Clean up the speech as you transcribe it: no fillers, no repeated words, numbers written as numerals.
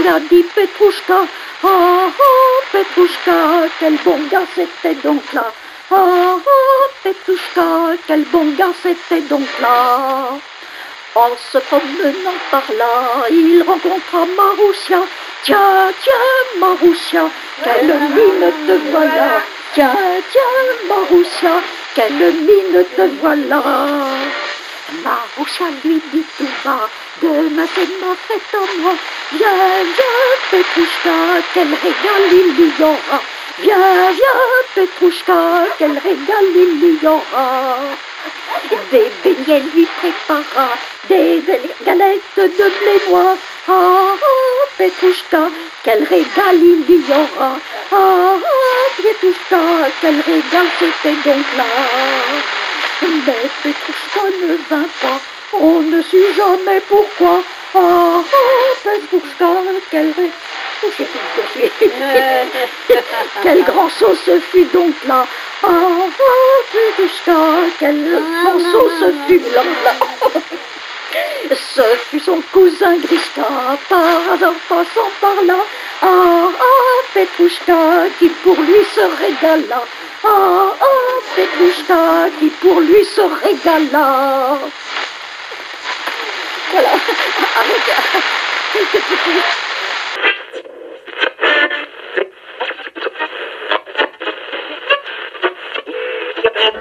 l'a dit Petrouchka. Ah, ah, Petrouchka, quel bon gars c'était donc là. Ah, ah, Petrouchka, quel bon gars c'était donc là. En se promenant par là, il rencontra Maroussia. Tiens, tiens, Maroussia, quelle mine te voilà. Tiens, tiens, Maroussia, quelle mine te voilà. Maroussia lui dit tout bas, demain c'est ma fête à moi. Viens, viens, Petrouchka, quel régal il y aura. Viens, viens, Petrouchka, quel régal il y aura. Des beignets lui prépara, des galettes de blé noir. Ah, ah, Petrouchka, quel régal il y aura. Ah, ah, Petrouchka, quel régal c'était donc là. Mais Petrouchka ne vint pas, on ne sut jamais pourquoi. Ah, ah, Petrouchka, quel grand saut ce fut donc là. Ah, ah, Petrouchka, quel grand saut ce fut là. Ce fut son cousin Grishka, par hasard passant par là. Ah, ah, Petrouchka, qui pour lui se régala. Ah, ah, Petrouchka, qui pour lui se régala. Voilà, avec quelques petits